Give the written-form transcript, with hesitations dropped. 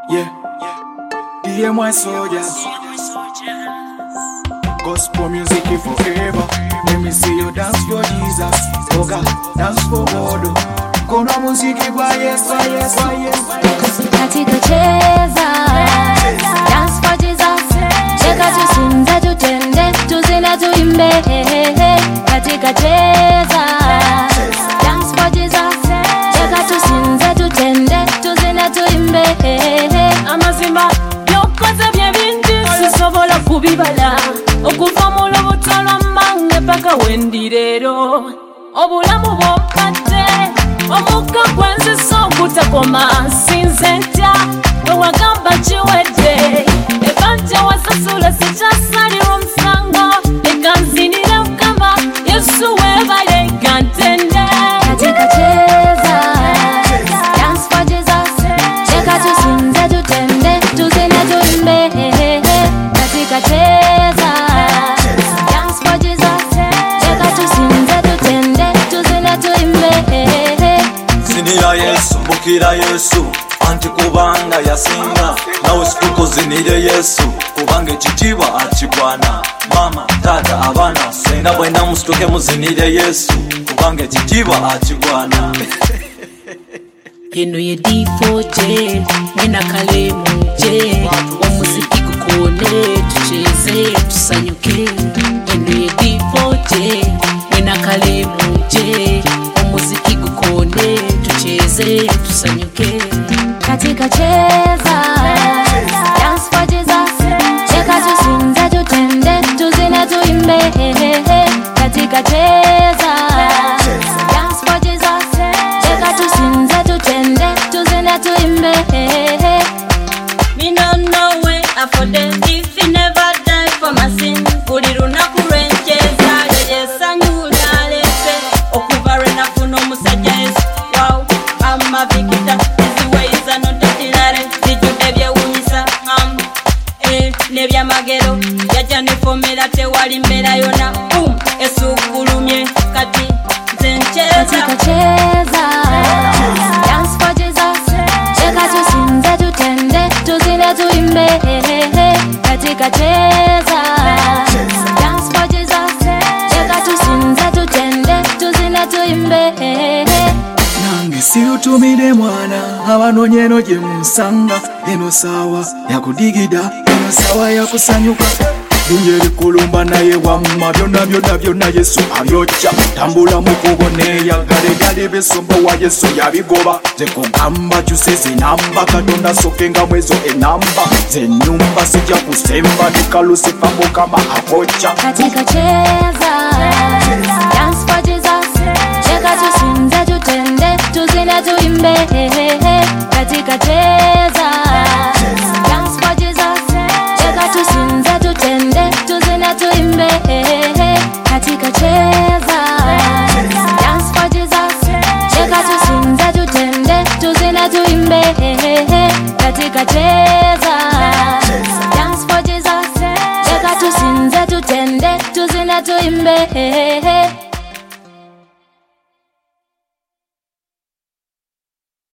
Yeah, DMY soldiers. Gospel music forever. Let me see you dance for Jesus. Oh God, dance for God. Kona muziki kwa Yesu, Yesu, Yesu. Katika cheza, dance for Jesus. Cheka tusinze tutende, tuzina tuimbe. Katika cheza, dance for Jesus. Cheka tusinze tutende, tuzina tuimbe. Amazima yokoze byebingi sisobola kubibala okuvamula obutala mange paka wendirero obulamu bwompadde omuka gwenziza okutakoma sinze ntya owagamba kiwedde ebanja wasasula sikyasalira omusango leka nzinire mukama Yesu webale gantende. Katika cheza, dance for Jesus. Cheka tusinze tutende, tuzine tuimbe. Katika cheza, dance for Jesus. Cheka tusinze tutende, tuzine tuimbe. Zinira Yesu, mbukira Yesu, anti kubanga yasinga. Nawe situko zinire Yesu, kubanga ekitiibwa akigwana. Mama, tata, abana, sena bwena musituke muzinire Yesu, kubanga ekitiibwa akigwana. Eno ye D4J, nena kale muje omuziki gukone tucheze tusanyuke. Eno ye D4J, nena kale muje omuziki gukone tucheze tusanyuke. Katika cheza, dance for Jesus. Cheka tusinze tutende, tuzine tuimbe. Katika cheza, dance for Jesus. Cheka tusinze tutende, tuzine tuimbe. Me don't know where I for them if he never died for my sin. Buli lunaku lwencheza lejesanyula lefe okuvare nafuno musajja Yesu. Wow, I'm a victor. Easy ways are not ordinary. Zijjudde byewuunyisa n'ebyamagero yajja nefomera tewali mbeera yonna. Esukulumye kati nze ncheza. Katika cheza, dance for Jesus. Cheka tusinze tutende, tuzine tuimbe. Katika cheza, dance for Jesus. Cheka tusinze tutende, tuzine tuimbe. Nange sirutumire mwana abanonyeno gye musanga. Eno sawa yakudigida, eno sawa yakusanyuka. Dunye likulumba naye wamma byonna byonna byonna Yesu abyokya. Tambula mukubo neyagala ebyali bisumba wa Yesu yabigoba. Nze kugamba kyusizi namba Katonda sokenga mwezo enamba. Nze nyumba sijja kusemba nekalusifa mukama akokya. Katika cheza, dance for Jesus. Cheka tusinze tutende, tuzine tuimbe. Katika cheza, dance for Jesus. Cheka tusinze tutende, tuzine tuimbe. Katika cheza, dance for Jesus. Cheka tusinze tutende, tuzine tuimbe. Katika cheza, dance for Jesus. Cheka tusinze tutende, tuzine tuimbe.